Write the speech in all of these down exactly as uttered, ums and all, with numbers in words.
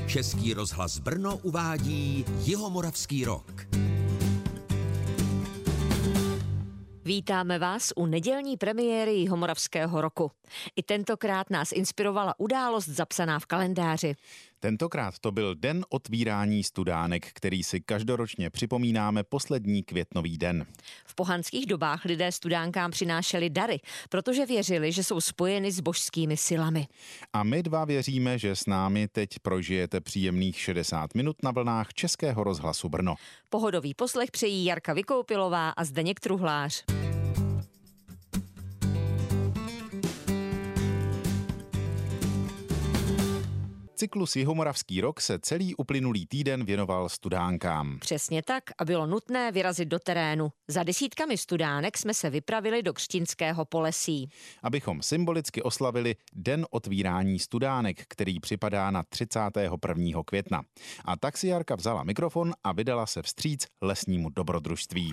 Český rozhlas Brno uvádí Jihomoravský rok. Vítáme vás u nedělní premiéry Jihomoravského roku. I tentokrát nás inspirovala událost zapsaná v kalendáři. Tentokrát to byl den otvírání studánek, který si každoročně připomínáme poslední květnový den. V pohanských dobách lidé studánkám přinášeli dary, protože věřili, že jsou spojeny s božskými silami. A my dva věříme, že s námi teď prožijete příjemných šedesát minut na vlnách Českého rozhlasu Brno. Pohodový poslech přejí Jarka Vykoupilová a Zdeněk Truhlář. Cyklus Jihomoravský rok se celý uplynulý týden věnoval studánkám. Přesně tak a bylo nutné vyrazit do terénu. Za desítkami studánek jsme se vypravili do Křtinského Polesí. Abychom symbolicky oslavili den otvírání studánek, který připadá na třicátého prvního května. A tak si Jarka vzala mikrofon a vydala se vstříc lesnímu dobrodružství.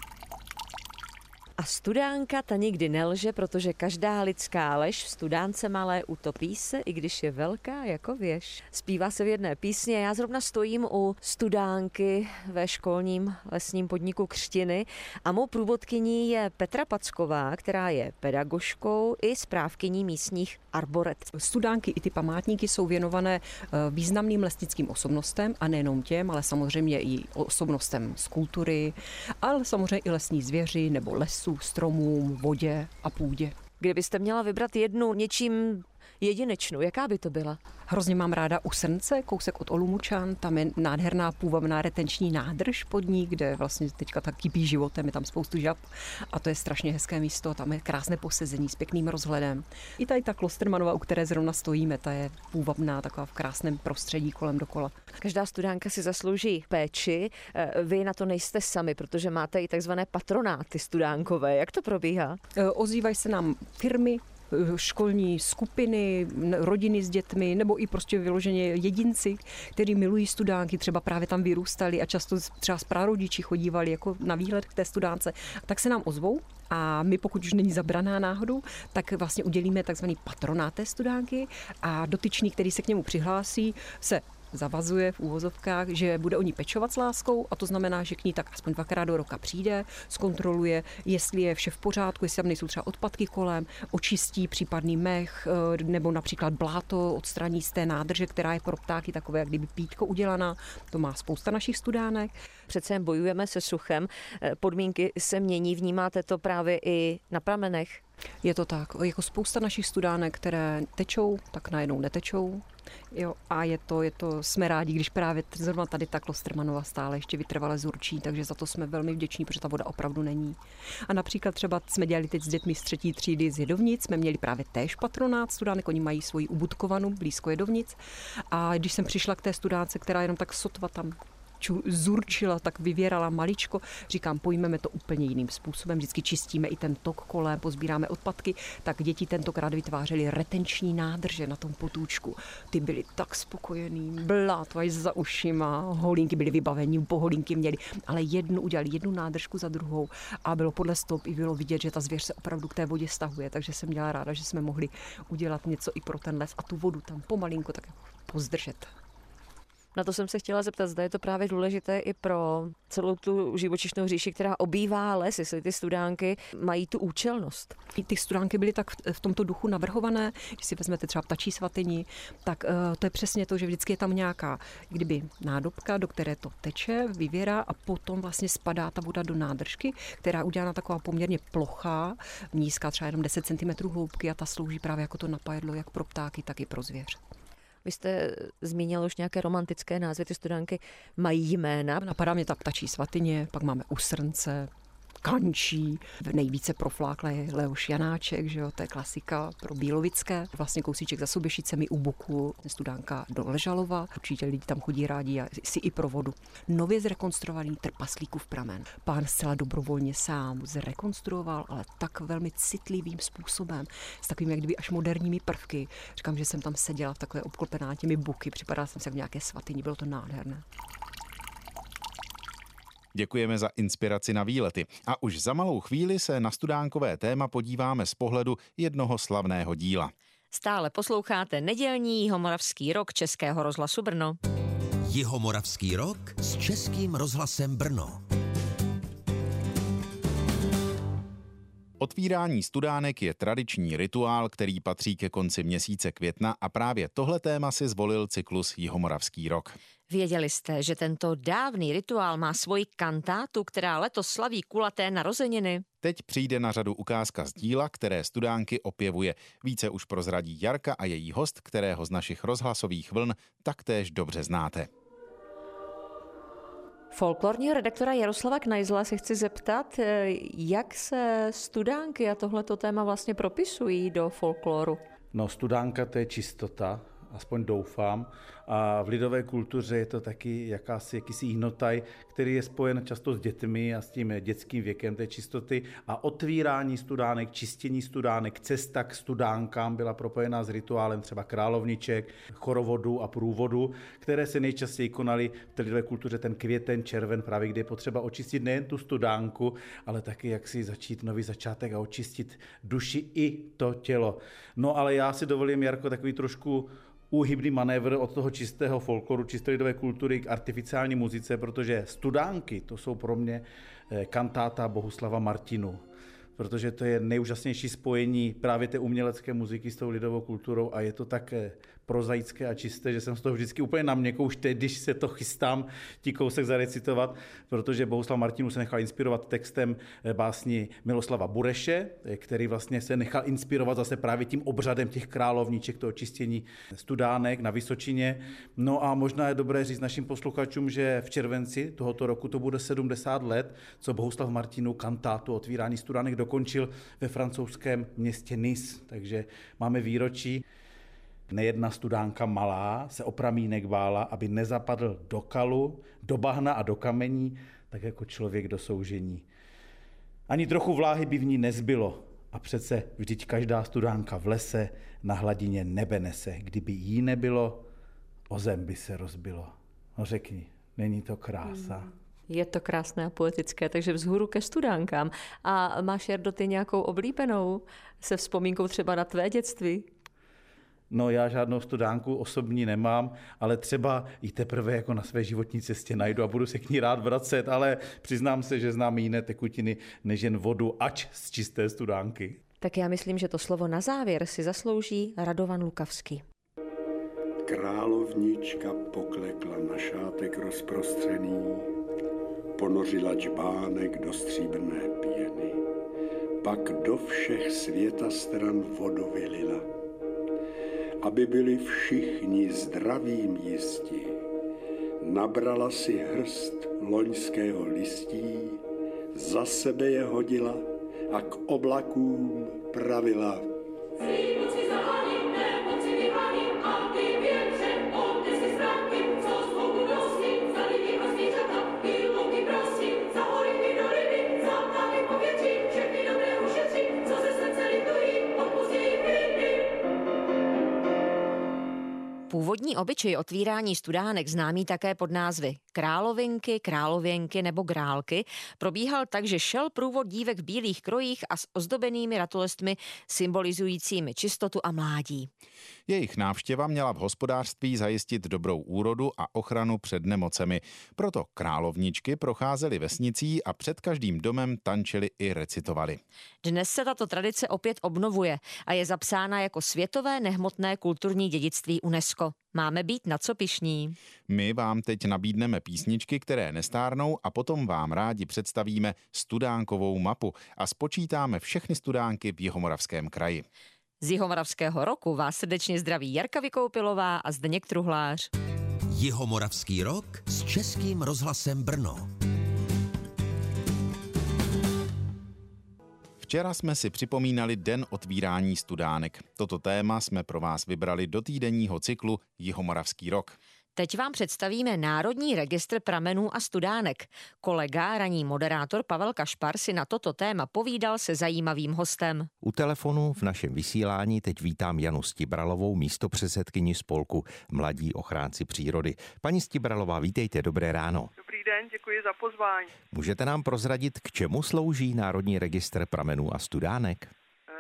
A studánka ta nikdy nelže, protože každá lidská lež v studánce malé utopí se, i když je velká jako věž. Zpívá se v jedné písni a já zrovna stojím u studánky ve školním lesním podniku Křtiny a mou průvodkyní je Petra Packová, která je pedagožkou i správkyní místních arboret. Studánky i ty památníky jsou věnované významným lesnickým osobnostem a nejenom těm, ale samozřejmě i osobnostem z kultury, ale samozřejmě i lesní zvěři nebo lesů, stromům, vodě a půdě. Kdybyste měla vybrat jednu něčím jedinečnou, jaká by to byla? Hrozně mám ráda u Srnce, kousek od Olumučan, tam je nádherná půvabná retenční nádrž pod ní, kde vlastně teďka tak kypí životem, je tam spoustu žab a to je strašně hezké místo, tam je krásné posezení s pěkným rozhledem. I tady ta Klostermanova, u které zrovna stojíme, ta je půvabná, taková v krásném prostředí kolem dokola. Každá studánka si zaslouží péči, vy na to nejste sami, protože máte i takzvané patronáty studánkové. Jak to probíhá? Ozývají se nám firmy, školní skupiny, rodiny s dětmi, nebo i prostě vyloženě jedinci, kteří milují studánky, třeba právě tam vyrůstali a často třeba s prarodiči chodívali jako na výlet k té studánce, tak se nám ozvou a my, pokud už není zabraná náhodou, tak vlastně udělíme takzvaný patronát té studánky a dotyčný, který se k němu přihlásí, se zavazuje v úvozovkách, že bude o ní pečovat s láskou a to znamená, že k ní tak aspoň dvakrát do roka přijde, zkontroluje, jestli je vše v pořádku, jestli tam nejsou třeba odpadky kolem, očistí případný mech nebo například bláto odstraní z té nádrže, která je pro ptáky takové, jak kdyby pítko udělaná. To má spousta našich studánek. Přece jen bojujeme se suchem, podmínky se mění, vnímáte to právě i na pramenech? Je to tak, jako spousta našich studánek, které tečou, tak najednou netečou. Jo, a je to, je to, jsme rádi, když právě zrovna tady ta Klostermanova stále ještě vytrvale zurčí, takže za to jsme velmi vděční, protože ta voda opravdu není. A například třeba jsme dělali teď s dětmi z třetí třídy z Jedovnic, jsme měli právě též patronát studánek, oni mají svoji ubudkovanu blízko Jedovnic a když jsem přišla k té studánce, která jenom tak sotva tam ču, zurčila, tak vyvěrala maličko. Říkám, pojmeme to úplně jiným způsobem. Vždycky čistíme i ten tok kolem, pozbíráme odpadky. Tak děti tentokrát vytvářely retenční nádrže na tom potůčku. Ty byly tak spokojený, bláto až za ušima, holínky byly vybavení, poholínky měli, ale jednu udělali, jednu nádržku za druhou a bylo podle stop i bylo vidět, že ta zvěř se opravdu k té vodě stahuje, takže jsem měla ráda, že jsme mohli udělat něco i pro ten les a tu vodu tam pomalinko tak pozdržet. Na to jsem se chtěla zeptat, zda je to právě důležité i pro celou tu živočišnou říši, která obývá les, jestli ty studánky mají tu účelnost. Ty studánky byly tak v tomto duchu navrhované, když si vezmete třeba ptačí svatyni, tak to je přesně to, že vždycky je tam nějaká kdyby nádobka, do které to teče, vyvěrá a potom vlastně spadá ta voda do nádržky, která udělána taková poměrně plochá, nízká, třeba jenom deset centimetrů hloubky a ta slouží právě jako to napajedlo jak pro ptáky, tak i pro zvěř. Vy jste zmínil už nějaké romantické názvy, ty studánky mají jména. Napadá mě ta ptačí svatyně, pak máme u Srnce, Kančí, nejvíce proflákla je Leoš Janáček, že jo, to je klasika pro Bílovické. Vlastně kousíček za Soběšicemi u Buku, studánka do Ležalova, určitě lidi tam chodí rádi a si i pro vodu. Nově zrekonstruovaný Trpaslíkův pramen. Pán zcela dobrovolně sám zrekonstruoval, ale tak velmi citlivým způsobem, s takovými jak kdyby až moderními prvky. Říkám, že jsem tam seděla v takové obklopená těmi buky, připadala jsem se v nějaké svatyni, bylo to nádherné. Děkujeme za inspiraci na výlety. A už za malou chvíli se na studánkové téma podíváme z pohledu jednoho slavného díla. Stále posloucháte nedělní Jihomoravský rok Českého rozhlasu Brno. Jihomoravský rok s Českým rozhlasem Brno. Otvírání studánek je tradiční rituál, který patří ke konci měsíce května a právě tohle téma si zvolil cyklus Jihomoravský rok. Věděli jste, že tento dávný rituál má svoji kantátu, která letos slaví kulaté narozeniny? Teď přijde na řadu ukázka z díla, které studánky opěvuje. Více už prozradí Jarka a její host, kterého z našich rozhlasových vln taktéž dobře znáte. Folklorního redaktora Jaroslava Knajzla se chci zeptat, jak se studánky a tohleto téma vlastně propisují do folkloru. No, studánka to je čistota, aspoň doufám. A v lidové kultuře je to taky jakási, jakýsi hnotaj, který je spojen často s dětmi a s tím dětským věkem té čistoty. A otvírání studánek, čistění studánek, cesta k studánkám byla propojená s rituálem třeba královniček, chorovodu a průvodu, které se nejčastěji konaly v té lidové kultuře ten květen, červen, právě kde je potřeba očistit nejen tu studánku, ale taky jak si začít nový začátek a očistit duši i to tělo. No ale já si dovolím, Jarko, takový trošku úhybný manévr od toho čistého folkloru, čisté lidové kultury k artificiální muzice, protože studánky, to jsou pro mě kantáta Bohuslava Martinu, protože to je nejúžasnější spojení právě té umělecké muziky s tou lidovou kulturou a je to tak prozaické a čisté, že jsem z toho vždycky úplně na měkkou, už teď, když se to chystám tí kousek zarecitovat, protože Bohuslav Martinů se nechal inspirovat textem básni Miloslava Bureše, který vlastně se nechal inspirovat zase právě tím obřadem těch královníček, toho čistění studánek na Vysočině. No a možná je dobré říct našim posluchačům, že v červenci tohoto roku to bude sedmdesát let, co Bohuslav Martinů kantátu Otvírání studánek dokončil ve francouzském městě Nice, takže máme výročí. Nejedna studánka malá se o pramínek bála, aby nezapadl do kalu, do bahna a do kamení, tak jako člověk do soužení. Ani trochu vláhy by v ní nezbylo a přece vždyť každá studánka v lese na hladině nebe nese. Kdyby jí nebylo, o zem by se rozbilo. No řekni, není to krása? Hmm. Je to krásné a poetické, takže vzhůru ke studánkám. A máš, Jardo, ty nějakou oblíbenou se vzpomínkou třeba na tvé dětství? No já žádnou studánku osobní nemám, ale třeba ji teprve jako na své životní cestě najdu a budu se k ní rád vracet, ale přiznám se, že znám jiné tekutiny než jen vodu, ač z čisté studánky. Tak já myslím, že to slovo na závěr si zaslouží Radovan Lukavský. Královnička poklekla na šátek rozprostřený, ponořila džbánek do stříbrné pěny, pak do všech světa stran vodu vylila, aby byli všichni zdravým jisti. Nabrala si hrst loňského listí, za sebe je hodila a k oblakům pravila. Původní obyčej otvírání studánek, známý také pod názvy královinky, králověnky nebo grálky, probíhal tak, že šel průvod dívek v bílých krojích a s ozdobenými ratolestmi symbolizujícími čistotu a mládí. Jejich návštěva měla v hospodářství zajistit dobrou úrodu a ochranu před nemocemi. Proto královničky procházely vesnicí a před každým domem tančily i recitovali. Dnes se tato tradice opět obnovuje a je zapsána jako světové nehmotné kulturní dědictví UNESCO. Máme být na co pyšní. My vám teď nabídneme písničky, které nestárnou a potom vám rádi představíme studánkovou mapu a spočítáme všechny studánky v Jihomoravském kraji. Z Jihomoravského roku vás srdečně zdraví Jarka Vykoupilová a Zdeněk Truhlář. Jihomoravský rok s Českým rozhlasem Brno. Včera jsme si připomínali Den otvírání studánek. Toto téma jsme pro vás vybrali do týdenního cyklu Jihomoravský rok. Teď vám představíme Národní registr pramenů a studánek. Kolega, ranní moderátor Pavel Kašpar si na toto téma povídal se zajímavým hostem. U telefonu v našem vysílání teď vítám Janu Stibralovou, místopředsedkyni spolku Mladí ochránci přírody. Paní Stibralová, vítejte, dobré ráno. Dobrý den, děkuji za pozvání. Můžete nám prozradit, k čemu slouží Národní registr pramenů a studánek?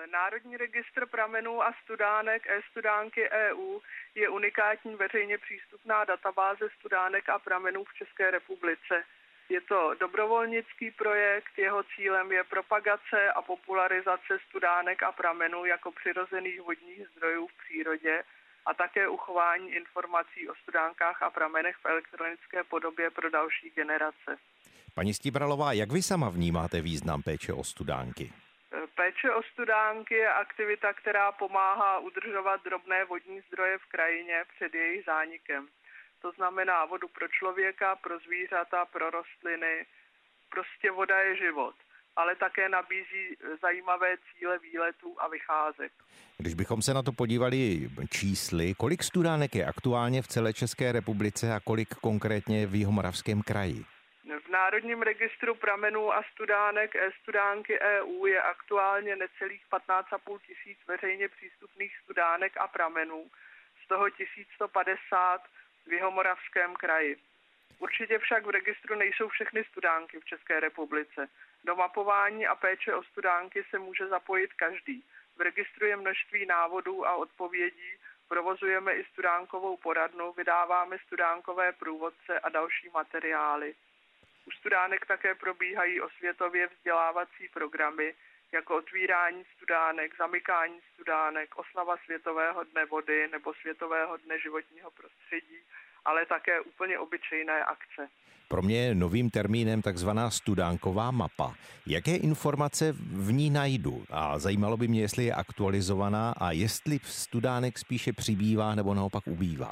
Národní registr pramenů a studánek e-studánky E U je unikátní veřejně přístupná databáze studánek a pramenů v České republice. Je to dobrovolnický projekt, jeho cílem je propagace a popularizace studánek a pramenů jako přirozených vodních zdrojů v přírodě a také uchování informací o studánkách a pramenech v elektronické podobě pro další generace. Paní Stibralová, jak vy sama vnímáte význam péče o studánky? Péče o studánky je aktivita, která pomáhá udržovat drobné vodní zdroje v krajině před jejich zánikem. To znamená vodu pro člověka, pro zvířata, pro rostliny. Prostě voda je život, ale také nabízí zajímavé cíle výletů a vycházek. Když bychom se na to podívali čísly, kolik studánek je aktuálně v celé České republice a kolik konkrétně v Jihomoravském kraji? V Národním registru pramenů a studánek e-studánky E U je aktuálně necelých patnáct a půl tisíc veřejně přístupných studánek a pramenů, z toho tisíc sto padesát v Jihomoravském kraji. Určitě však v registru nejsou všechny studánky v České republice. Do mapování a péče o studánky se může zapojit každý. V registru je množství návodů a odpovědí, provozujeme i studánkovou poradnu, vydáváme studánkové průvodce a další materiály. U studánek také probíhají osvětově vzdělávací programy, jako otvírání studánek, zamykání studánek, oslava Světového dne vody nebo Světového dne životního prostředí, ale také úplně obyčejné akce. Pro mě je novým termínem takzvaná studánková mapa. Jaké informace v ní najdu? A zajímalo by mě, jestli je aktualizovaná a jestli studánek spíše přibývá nebo naopak ubývá.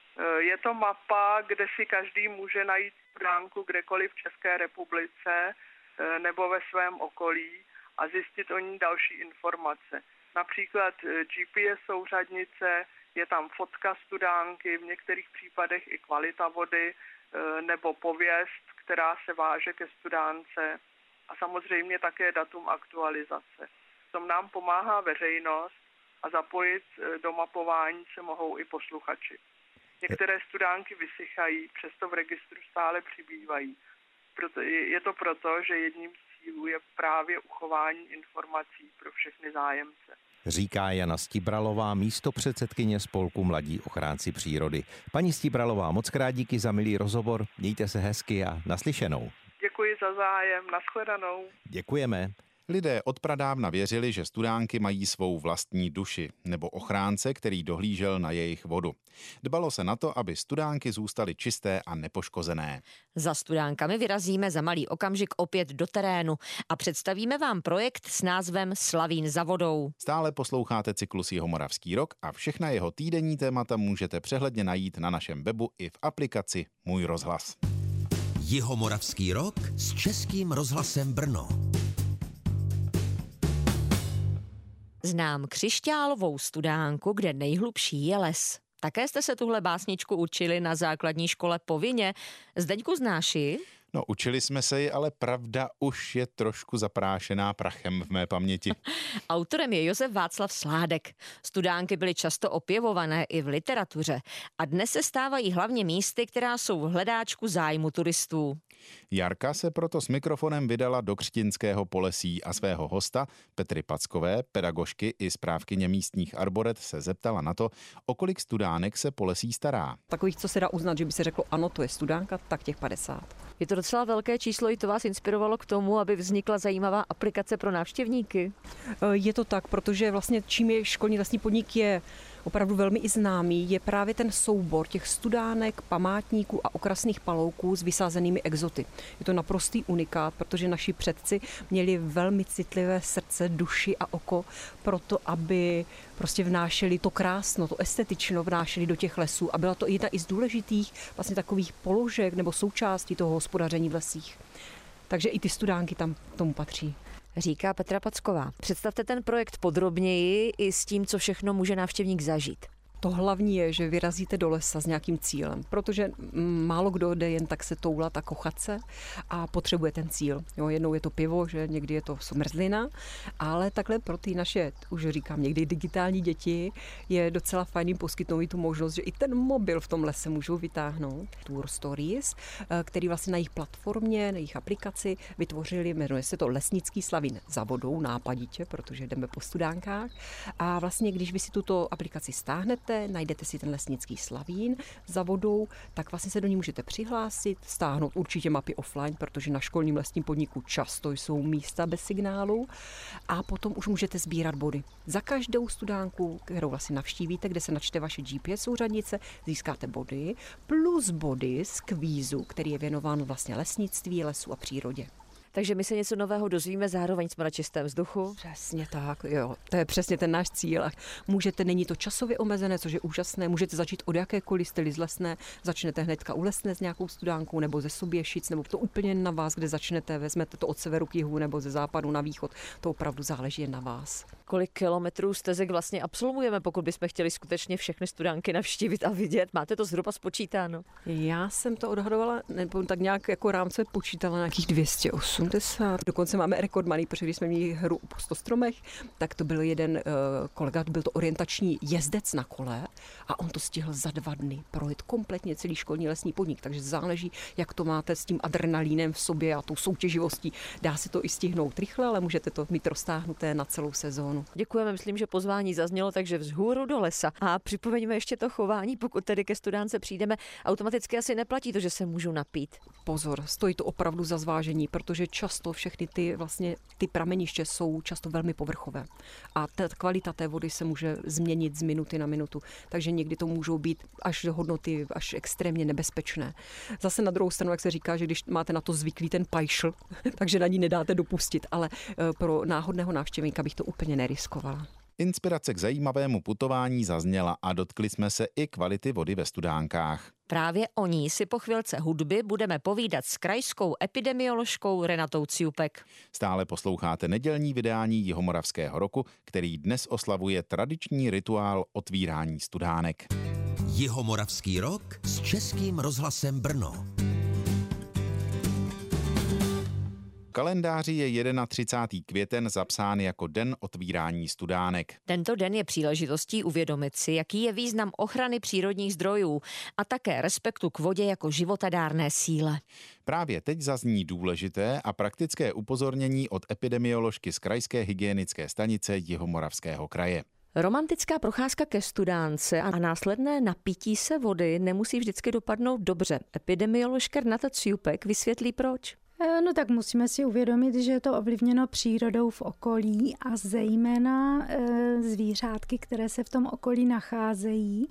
Je to mapa, kde si každý může najít studánku kdekoliv v České republice nebo ve svém okolí a zjistit o ní další informace. Například G P S souřadnice, je tam fotka studánky, v některých případech i kvalita vody nebo pověst, která se váže ke studánce a samozřejmě také datum aktualizace. V tom nám pomáhá veřejnost a zapojit do mapování se mohou i posluchači. Některé studánky vysychají, přesto v registru stále přibývají. Proto je to proto, že jedním z cílů je právě uchování informací pro všechny zájemce. Říká Jana Stibralová, místopředsedkyně spolku Mladí ochránci přírody. Paní Stibralová, moc krát díky za milý rozhovor, mějte se hezky a naslyšenou. Děkuji za zájem, nashledanou. Děkujeme. Lidé od pradávna věřili, že studánky mají svou vlastní duši nebo ochránce, který dohlížel na jejich vodu. Dbalo se na to, aby studánky zůstaly čisté a nepoškozené. Za studánkami vyrazíme za malý okamžik opět do terénu a představíme vám projekt s názvem Slavín za vodou. Stále posloucháte cyklus Jihomoravský rok a všechna jeho týdenní témata můžete přehledně najít na našem webu i v aplikaci Můj rozhlas. Jihomoravský rok s Českým rozhlasem Brno. Znám křišťálovou studánku, kde nejhlubší je les. Také jste se tuhle básničku učili na základní škole povinně. Zdeňku, znáš ji? No, učili jsme se ji, ale pravda už je trošku zaprášená prachem v mé paměti. Autorem je Josef Václav Sládek. Studánky byly často opěvované i v literatuře a dnes se stávají hlavně místy, která jsou v hledáčku zájmu turistů. Jarka se proto s mikrofonem vydala do Křtinského Polesí a svého hosta Petry Packové, pedagožky i správkyně místních arboret, se zeptala na to, o kolik studánek se Polesí stará. Takových, co se dá uznat, že by se řeklo ano, to je studánka, tak těch padesát. Je to docela velké číslo, i to vás inspirovalo k tomu, aby vznikla zajímavá aplikace pro návštěvníky? Je to tak, protože vlastně čím je školní lesní podnik je opravdu velmi i známý, je právě ten soubor těch studánek, památníků a okrasných palouků s vysázenými exoty. Je to naprostý unikát, protože naši předci měli velmi citlivé srdce, duši a oko pro to, aby prostě vnášeli to krásno, to estetično vnášeli do těch lesů a byla to jedna i z důležitých vlastně takových položek nebo součástí toho hospodaření v lesích. Takže i ty studánky tam k tomu patří. Říká Petra Packová. Představte ten projekt podrobněji i s tím, co všechno může návštěvník zažít. to hlavní je, že vyrazíte do lesa s nějakým cílem, protože málo kdo jde jen tak se toulat a kochat se a potřebuje ten cíl. Jo, jednou je to pivo, že někdy je to zmrzlina, ale takhle pro ty naše, už říkám, někdy digitální děti je docela fajný poskytnout tu možnost, že i ten mobil v tom lese můžou vytáhnout. Tour Stories, který vlastně na jejich platformě, na jejich aplikaci vytvořili, jmenuje se to Lesnický Slavín za vodou, nápaditě, protože jdeme po studánkách. A vlastně, když vy si tuto aplikaci stáhnete, najdete si ten Lesnický Slavín za vodou, tak vlastně se do ní můžete přihlásit, stáhnout určitě mapy offline, protože na školním lesním podniku často jsou místa bez signálu a potom už můžete sbírat body. Za každou studánku, kterou vlastně navštívíte, kde se načte vaše G P S souřadnice, získáte body plus body z kvízu, který je věnován vlastně lesnictví, lesu a přírodě. Takže my se něco nového dozvíme, zároveň jsme na čistém vzduchu. Přesně tak, jo. To je přesně ten náš cíl. A můžete, není to časově omezené, což je úžasné. Můžete začít od jakékoliv, jste-li z Lesné, začnete hnedka u Lesné s nějakou studánkou, nebo ze Soběšic, nebo to úplně na vás, kde začnete, vezmete to od severu k jihu, nebo ze západu na východ. To opravdu záleží jen na vás. Kolik kilometrů stezek vlastně absolvujeme, pokud bychom chtěli skutečně všechny studánky navštívit a vidět? Máte to zhruba spočítáno? Já jsem to odhadovala, nebo tak nějak jako rámce počítala nějakých dvě stě osmdesát. Dokonce máme rekordmaný, protože když jsme měli hru po sto stromech, tak to byl jeden uh, kolega, byl to orientační jezdec na kole a on to stihl za dva dny projet kompletně celý školní lesní podnik, takže záleží, jak to máte s tím adrenalínem v sobě a tou soutěživostí. Dá se to i stihnout rychle, ale můžete to mít roztáhnuté na celou sezónu. Děkujeme, myslím, že pozvání zaznělo, takže vzhůru do lesa. A připomeňme ještě to chování, pokud tedy ke studánce přijdeme, automaticky asi neplatí to, že se můžu napít. Pozor, stojí to opravdu za zvážení, protože často všechny ty vlastně ty prameniště jsou často velmi povrchové. A ta kvalita té vody se může změnit z minuty na minutu, takže někdy to můžou být až do hodnoty až extrémně nebezpečné. Zase na druhou stranu, jak se říká, že když máte na to zvyklý ten pajšl, takže na ní nedáte dopustit, ale pro náhodného návštěvníka bych to úplně neriskovala. Inspirace k zajímavému putování zazněla a dotkli jsme se i kvality vody ve studánkách. Právě o ní si po chvilce hudby budeme povídat s krajskou epidemioložkou Renatou Ciupek. Stále posloucháte nedělní vydání Jihomoravského roku, který dnes oslavuje tradiční rituál otvírání studánek. Jihomoravský rok s Českým rozhlasem Brno. V kalendáři je třicátého prvního květen zapsán jako den otvírání studánek. Tento den je příležitostí uvědomit si, jaký je význam ochrany přírodních zdrojů a také respektu k vodě jako životadárné síle. Právě teď zazní důležité a praktické upozornění od epidemioložky z krajské hygienické stanice Jihomoravského kraje. Romantická procházka ke studánce a následné napití se vody nemusí vždycky dopadnout dobře. Epidemioložka Renata Ciupek vysvětlí proč. No tak musíme si uvědomit, že je to ovlivněno přírodou v okolí a zejména zvířátky, které se v tom okolí nacházejí.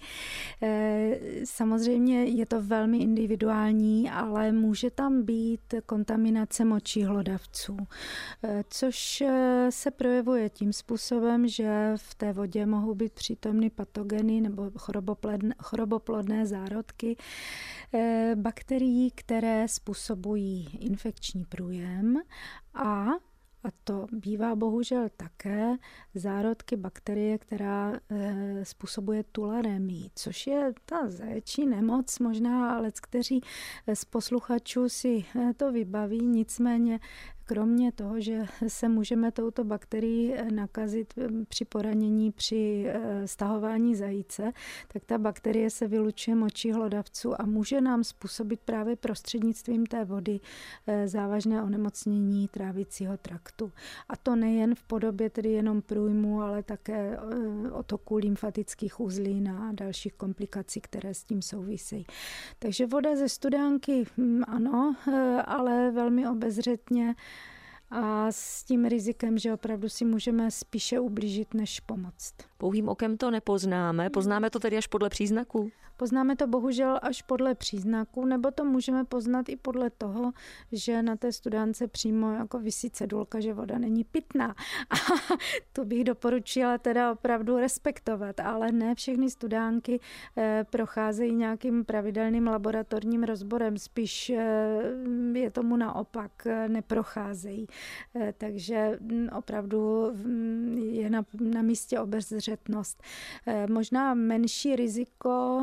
Samozřejmě je to velmi individuální, ale může tam být kontaminace močí hlodavců, což se projevuje tím způsobem, že v té vodě mohou být přítomny patogeny nebo choroboplodné zárodky bakterií, které způsobují infekční průjem a A to bývá bohužel také zárodky bakterie, která e, způsobuje tularemii, což je ta zaječí nemoc. Možná leckteří z posluchačů si to vybaví, nicméně kromě toho, že se můžeme touto bakterií nakazit při poranění, při stahování zajíce, tak ta bakterie se vylučuje močí hlodavců a může nám způsobit právě prostřednictvím té vody závažné onemocnění trávicího traktu. A to nejen v podobě tedy jenom průjmu, ale také otoku lymfatických uzlin a dalších komplikací, které s tím souvisejí. Takže voda ze studánky ano, ale velmi obezřetně a s tím rizikem, že opravdu si můžeme spíše ublížit, než pomoct. Pouhým okem to nepoznáme, poznáme to tedy až podle příznaků? Poznáme to bohužel až podle příznaků, nebo to můžeme poznat i podle toho, že na té studánce přímo jako visí cedulka, že voda není pitná. A to bych doporučila teda opravdu respektovat, ale ne všechny studánky procházejí nějakým pravidelným laboratorním rozborem, spíš je tomu naopak, neprocházejí. Takže opravdu je na, na místě obezřetnosti obezřetnost. Možná menší riziko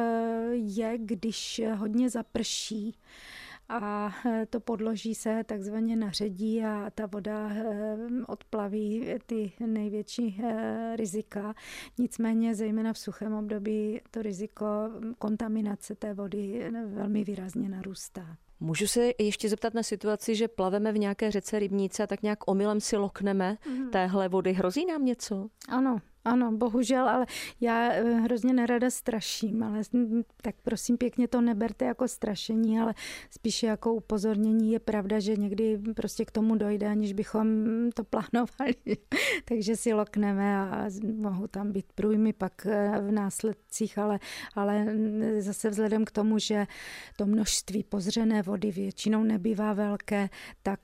je, když hodně zaprší a to podloží se takzvaně naředí a ta voda odplaví ty největší rizika. Nicméně zejména v suchém období to riziko kontaminace té vody velmi výrazně narůstá. Můžu se ještě zeptat na situaci, že plaveme v nějaké řece, rybníce a tak nějak omylem si lokneme mm. téhle vody. Hrozí nám něco? Ano. Ano, bohužel, ale já hrozně nerada straším, ale tak prosím pěkně to neberte jako strašení, ale spíše jako upozornění. Je pravda, že někdy prostě k tomu dojde, aniž bychom to plánovali. Takže si lokneme a mohou tam být průjmy pak v následcích, ale, ale zase vzhledem k tomu, že to množství pozřené vody většinou nebývá velké, tak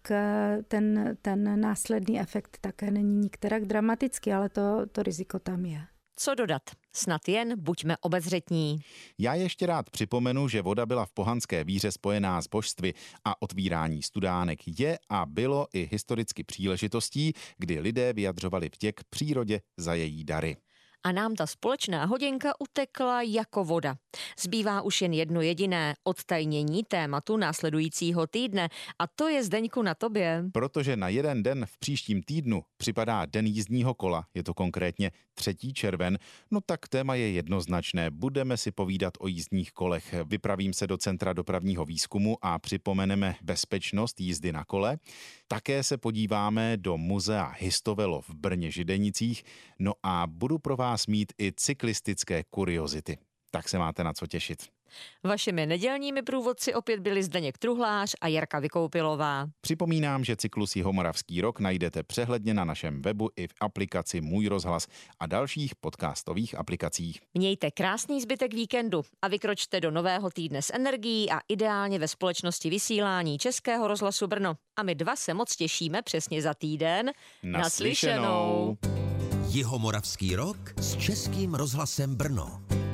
ten, ten následný efekt také není nikterak dramatický, ale to, to riziko tam je. Co dodat? Snad jen buďme obezřetní. Já ještě rád připomenu, že voda byla v pohanské víře spojená s božstvy a otvírání studánek je a bylo i historicky příležitostí, kdy lidé vyjadřovali vděk přírodě za její dary. A nám ta společná hodinka utekla jako voda. Zbývá už jen jedno jediné odtajnění tématu následujícího týdne a to je, Zdeňku, na tobě. Protože na jeden den v příštím týdnu připadá den jízdního kola, je to konkrétně třetí červen, no tak téma je jednoznačné. Budeme si povídat o jízdních kolech. Vypravím se do Centra dopravního výzkumu a připomeneme bezpečnost jízdy na kole. Také se podíváme do muzea Histovelo v Brně-Židenicích, no a budu pro vás mít i cyklistické kuriozity. Tak se máte na co těšit. Vašimi nedělními průvodci opět byli Zdeněk Truhlář a Jarka Vykoupilová. Připomínám, že cyklus Jihomoravský rok najdete přehledně na našem webu i v aplikaci Můj rozhlas a dalších podcastových aplikacích. Mějte krásný zbytek víkendu a vykročte do nového týdne s energií a ideálně ve společnosti vysílání Českého rozhlasu Brno. A my dva se moc těšíme přesně za týden. Naslyšenou. Jihomoravský rok s Českým rozhlasem Brno.